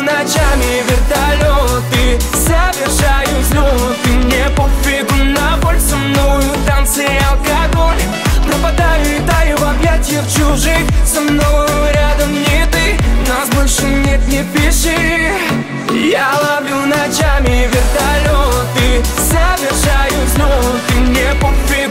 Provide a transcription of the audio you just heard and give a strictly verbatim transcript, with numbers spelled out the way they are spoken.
ловлю ночами вертолеты, совершаю взлеты. Мне пофигу на боль, со мною танцы и алкоголь. Пропадаю и таю в объятиях чужих, со мною рядом не ты, нас больше нет, не пиши. Я ловлю ночами вертолеты, совершаю взлеты. Мне пофигу